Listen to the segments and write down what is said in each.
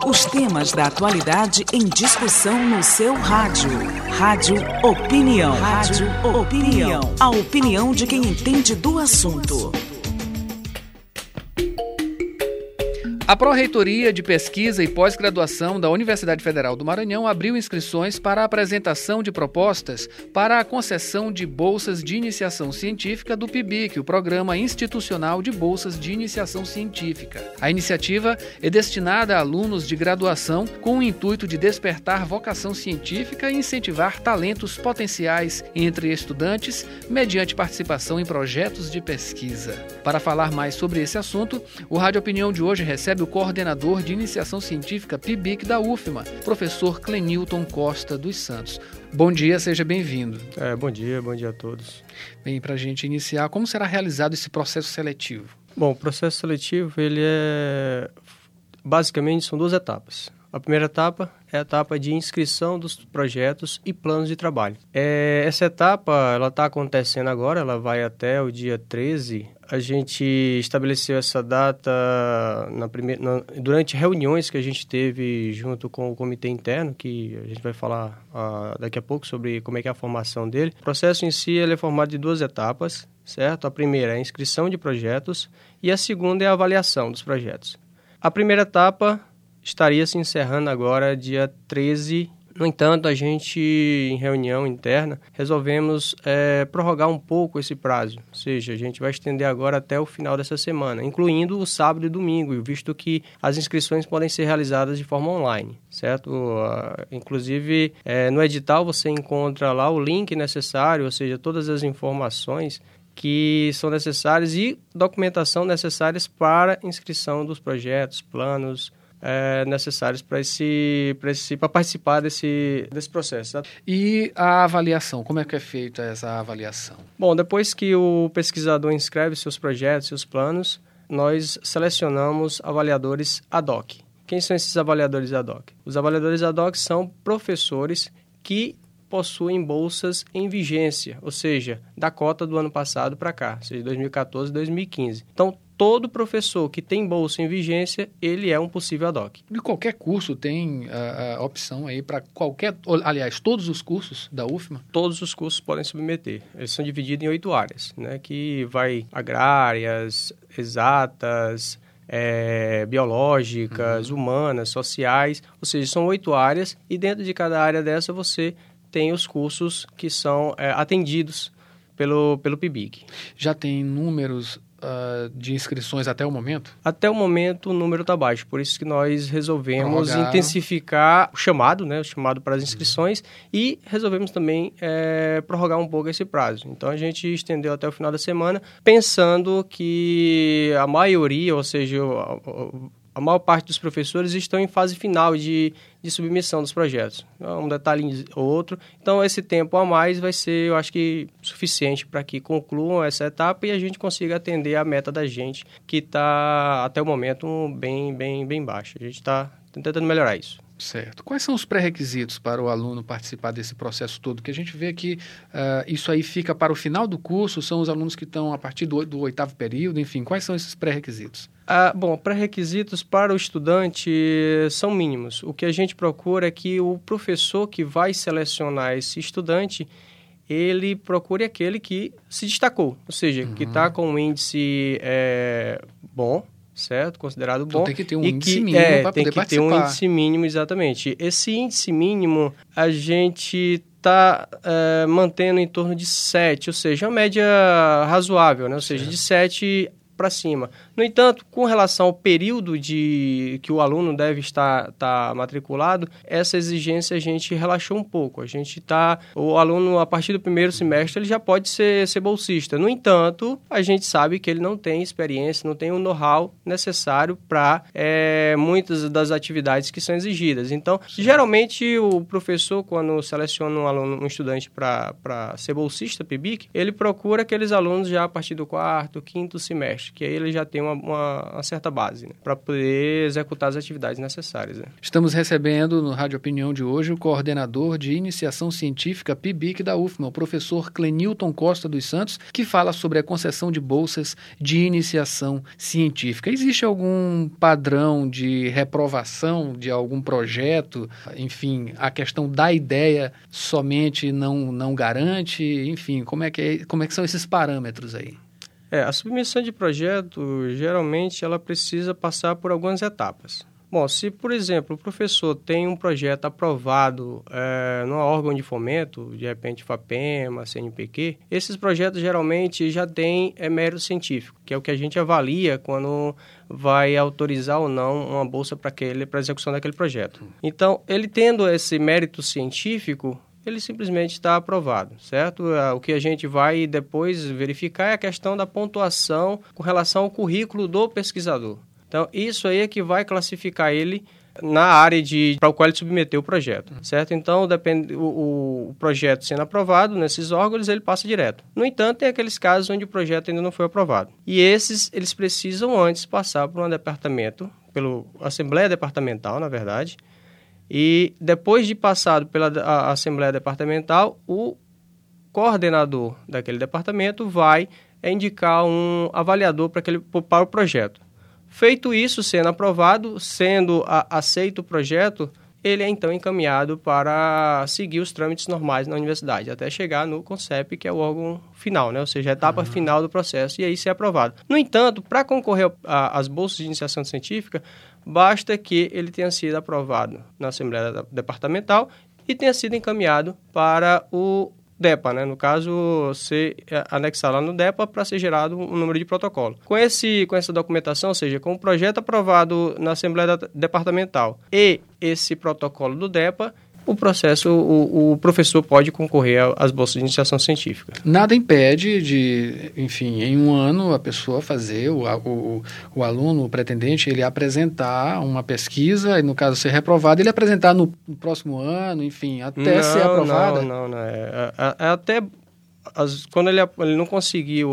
Os temas da atualidade em discussão no seu rádio. Rádio Opinião. Rádio Opinião. A opinião de quem entende do assunto. A Pró-Reitoria de Pesquisa e Pós-Graduação da Universidade Federal do Maranhão abriu inscrições para a apresentação de propostas para a concessão de bolsas de iniciação científica do PIBIC, o Programa Institucional de Bolsas de Iniciação Científica. A iniciativa é destinada a alunos de graduação com o intuito de despertar vocação científica e incentivar talentos potenciais entre estudantes mediante participação em projetos de pesquisa. Para falar mais sobre esse assunto, o Rádio Opinião de hoje recebe o coordenador de Iniciação Científica PIBIC da UFMA, professor Clenilton Costa dos Santos. Bom dia, seja bem-vindo. Bom dia a todos. Bem, para a gente iniciar, como será realizado esse processo seletivo? Bom, o processo seletivo, basicamente, são duas etapas. A primeira etapa é a etapa de inscrição dos projetos e planos de trabalho. Essa etapa ela está acontecendo agora, ela vai até o dia 13. A gente estabeleceu essa data durante reuniões que a gente teve junto com o comitê interno, que a gente vai falar daqui a pouco sobre como é que é a formação dele. O processo em si ele é formado de duas etapas, certo? A primeira é a inscrição de projetos e a segunda é a avaliação dos projetos. A primeira etapa estaria se encerrando agora, dia 13. No entanto, a gente, em reunião interna, resolvemos prorrogar um pouco esse prazo. Ou seja, a gente vai estender agora até o final dessa semana, incluindo o sábado e domingo, visto que as inscrições podem ser realizadas de forma online, certo? Inclusive, no edital você encontra lá o link necessário, ou seja, todas as informações que são necessárias e documentação necessárias para inscrição dos projetos, planos, necessários para participar desse processo. Tá? E a avaliação, como é que é feita essa avaliação? Bom, depois que o pesquisador inscreve seus projetos, seus planos, nós selecionamos avaliadores ad hoc. Quem são esses avaliadores ad hoc? Os avaliadores ad hoc são professores que possuem bolsas em vigência, ou seja, da cota do ano passado para cá, ou seja, 2014 e 2015. Então, todo professor que tem bolsa em vigência, ele é um possível ad hoc. De qualquer curso tem a opção aí para todos os cursos da UFMA? Todos os cursos podem submeter. Eles são divididos em 8 áreas, né, que vai agrárias, exatas, biológicas, humanas, sociais, ou seja, são 8 áreas e dentro de cada área dessa você tem os cursos que são atendidos pelo PIBIC. Já tem números de inscrições até o momento? Até o momento o número está baixo, por isso que nós resolvemos intensificar o chamado para as inscrições e resolvemos também prorrogar um pouco esse prazo. Então a gente estendeu até o final da semana, pensando que a maioria, ou seja, a maior parte dos professores estão em fase final de submissão dos projetos. Um detalhe ou outro. Então, esse tempo a mais vai ser, eu acho que, suficiente para que concluam essa etapa e a gente consiga atender a meta da gente, que está, até o momento, bem baixa. A gente está tentando melhorar isso. Certo. Quais são os pré-requisitos para o aluno participar desse processo todo? Que a gente vê que isso aí fica para o final do curso, são os alunos que estão a partir do 8º período, enfim, quais são esses pré-requisitos? Bom, pré-requisitos para o estudante são mínimos. O que a gente procura é que o professor que vai selecionar esse estudante, ele procure aquele que se destacou, ou seja, que está com um índice bom, certo? Considerado bom. Então tem que ter um índice mínimo para poder participar. Tem que ter um índice mínimo, exatamente. Esse índice mínimo a gente está mantendo em torno de 7, ou seja, uma média razoável, né? Ou seja, de 7 para cima. No entanto, com relação ao período que o aluno deve estar matriculado, essa exigência a gente relaxou um pouco. O aluno, a partir do primeiro semestre, ele já pode ser bolsista. No entanto, a gente sabe que ele não tem experiência, não tem o know-how necessário para muitas das atividades que são exigidas. Então, geralmente, o professor, quando seleciona um estudante para ser bolsista PIBIC, ele procura aqueles alunos já a partir do 4º, 5º semestre, que aí ele já tem uma certa base, né, para poder executar as atividades necessárias. Né. Estamos recebendo no Rádio Opinião de hoje o coordenador de Iniciação Científica PIBIC da UFMA, o professor Clenilton Costa dos Santos, que fala sobre a concessão de bolsas de iniciação científica. Existe algum padrão de reprovação de algum projeto? Enfim, a questão da ideia somente não garante? Enfim, como é que são esses parâmetros aí? A submissão de projeto, geralmente, ela precisa passar por algumas etapas. Bom, se, por exemplo, o professor tem um projeto aprovado num órgão de fomento, de repente FAPEMA, CNPq, esses projetos geralmente já têm mérito científico, que é o que a gente avalia quando vai autorizar ou não uma bolsa para a execução daquele projeto. Então, ele tendo esse mérito científico, ele simplesmente está aprovado, certo? O que a gente vai depois verificar é a questão da pontuação com relação ao currículo do pesquisador. Então, isso aí é que vai classificar ele na área para o qual ele submeteu o projeto, certo? Então, o projeto sendo aprovado nesses órgãos, ele passa direto. No entanto, tem aqueles casos onde o projeto ainda não foi aprovado. E eles precisam antes passar por um departamento, pela Assembleia Departamental, na verdade, e depois de passado pela Assembleia Departamental, o coordenador daquele departamento vai indicar um avaliador para o projeto. Feito isso, sendo aprovado, sendo aceito o projeto, ele é então encaminhado para seguir os trâmites normais na universidade, até chegar no CONCEP, que é o órgão final, né? Ou seja, a etapa final do processo, e aí ser aprovado. No entanto, para concorrer às bolsas de iniciação científica, basta que ele tenha sido aprovado na Assembleia Departamental e tenha sido encaminhado para o DEPA, né? No caso, ser anexar lá no DEPA para ser gerado um número de protocolo. Com essa documentação, ou seja, com o projeto aprovado na Assembleia Departamental e esse protocolo do DEPA, o professor pode concorrer às bolsas de iniciação científica. Nada impede de, enfim, em um ano a pessoa fazer, o aluno, o pretendente, ele apresentar uma pesquisa, e no caso ser reprovado, ele apresentar no próximo ano, enfim, até ser aprovada? Não. Até quando ele não conseguiu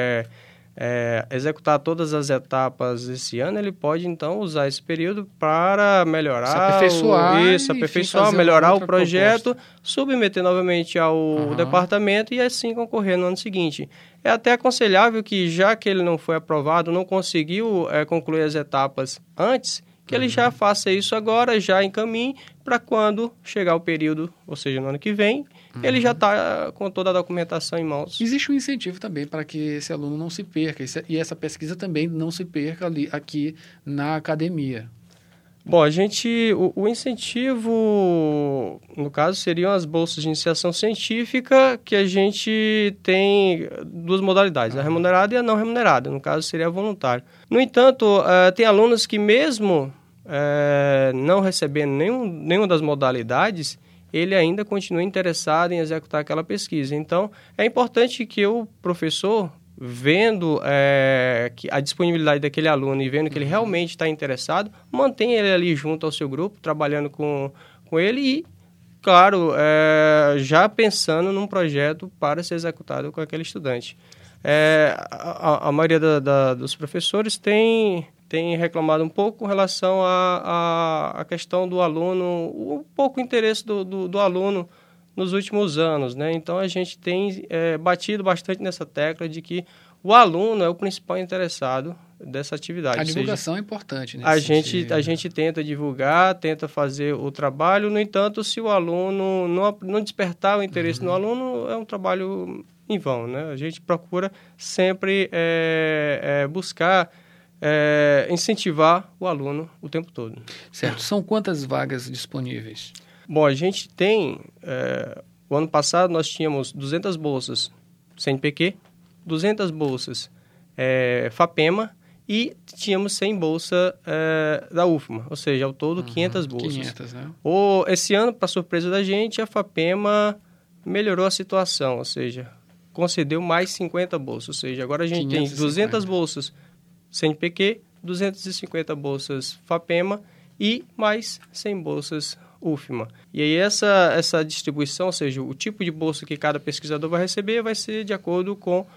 executar todas as etapas esse ano, ele pode, então, usar esse período para melhorar, aperfeiçoar, melhorar o projeto, submeter novamente ao departamento e assim concorrer no ano seguinte. É até aconselhável que, já que ele não foi aprovado, não conseguiu concluir as etapas antes, que ele já faça isso agora, já encaminhe, para quando chegar o período, ou seja, no ano que vem, ele já está com toda a documentação em mãos. Existe um incentivo também para que esse aluno não se perca, e essa pesquisa também não se perca aqui na academia. Bom, o incentivo, no caso, seriam as bolsas de iniciação científica, que a gente tem duas modalidades, a remunerada e a não remunerada, no caso seria a voluntária. No entanto, tem alunos que mesmo não recebendo nenhuma das modalidades, ele ainda continua interessado em executar aquela pesquisa. Então, é importante que o professor, vendo a disponibilidade daquele aluno e vendo que ele realmente está interessado, mantenha ele ali junto ao seu grupo, trabalhando com ele e, claro, já pensando num projeto para ser executado com aquele estudante. A maioria dos professores tem reclamado um pouco com relação à questão do aluno, um pouco o interesse do aluno nos últimos anos, né? Então, a gente tem batido bastante nessa tecla de que o aluno é o principal interessado dessa atividade. A divulgação é importante, né? A gente tenta divulgar, tenta fazer o trabalho, no entanto, se o aluno não despertar o interesse no aluno, é um trabalho em vão, né? A gente procura sempre buscar incentivar o aluno o tempo todo. Certo. São quantas vagas disponíveis? Bom, a gente tem... o ano passado nós tínhamos 200 bolsas CNPq, 200 bolsas FAPEMA e tínhamos 100 bolsas da UFMA, ou seja, ao todo 500 bolsas. 500, né? Esse ano, para surpresa da gente, a FAPEMA melhorou a situação, ou seja, concedeu mais 50 bolsas, ou seja, agora a gente 550. Tem 200 bolsas CNPq, 250 bolsas FAPEMA e mais 100 bolsas UFMA. E aí essa distribuição, ou seja, o tipo de bolsa que cada pesquisador vai receber vai ser de acordo com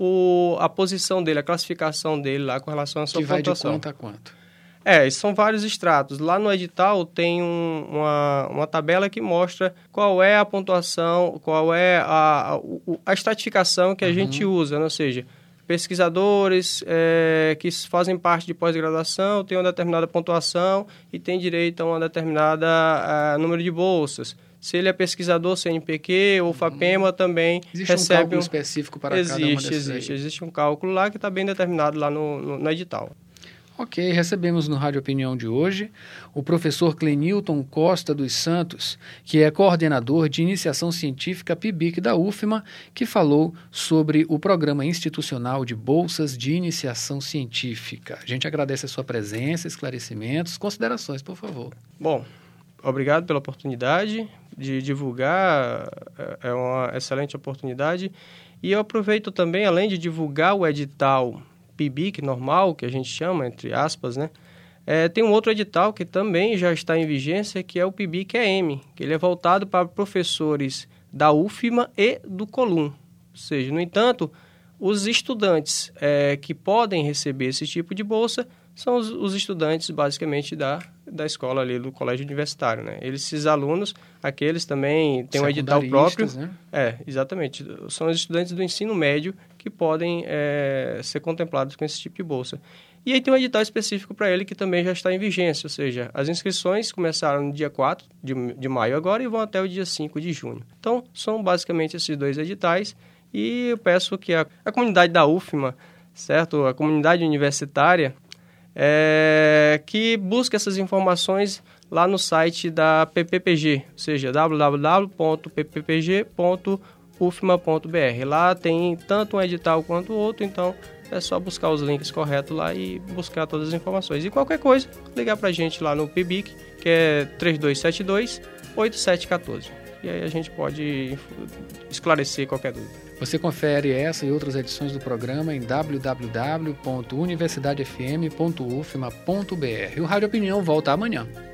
a posição dele, a classificação dele lá com relação à sua pontuação. Que vai de quanto a quanto? São vários estratos. Lá no edital tem uma tabela que mostra qual é a pontuação, qual é a estratificação que a gente usa, né? Ou seja, pesquisadores que fazem parte de pós-graduação têm uma determinada pontuação e têm direito a uma determinada número de bolsas. Se ele é pesquisador CNPq ou FAPEMA também existe recebe... um cálculo específico para cada uma dessas? Existe um cálculo lá que está bem determinado lá no edital. Ok, recebemos no Rádio Opinião de hoje o professor Clenilton Costa dos Santos, que é coordenador de Iniciação Científica PIBIC da UFMA, que falou sobre o Programa Institucional de Bolsas de Iniciação Científica. A gente agradece a sua presença, esclarecimentos, considerações, por favor. Bom, obrigado pela oportunidade de divulgar, é uma excelente oportunidade. E eu aproveito também, além de divulgar o edital PIBIC normal, que a gente chama, entre aspas, né? Tem um outro edital que também já está em vigência, que é o PIBIC-EM, que ele é voltado para professores da UFMA e do COLUM. Ou seja, no entanto, os estudantes que podem receber esse tipo de bolsa são os estudantes, basicamente, da escola ali, do colégio universitário, né? Esses alunos, aqueles também têm um edital próprio. Né? Exatamente. São os estudantes do ensino médio que podem ser contemplados com esse tipo de bolsa. E aí tem um edital específico para ele que também já está em vigência, ou seja, as inscrições começaram no dia 4 de maio agora e vão até o dia 5 de junho. Então, são basicamente esses dois editais e eu peço que a comunidade da UFMA, certo? A comunidade universitária, que busque essas informações lá no site da PPPG, ou seja, www.pppg.ufma.br. Lá tem tanto um edital quanto o outro, então é só buscar os links corretos lá e buscar todas as informações. E qualquer coisa, ligar para a gente lá no PIBIC, que é 3272-8714. E aí a gente pode esclarecer qualquer dúvida. Você confere essa e outras edições do programa em www.universidadefm.ufma.br. O Rádio Opinião volta amanhã.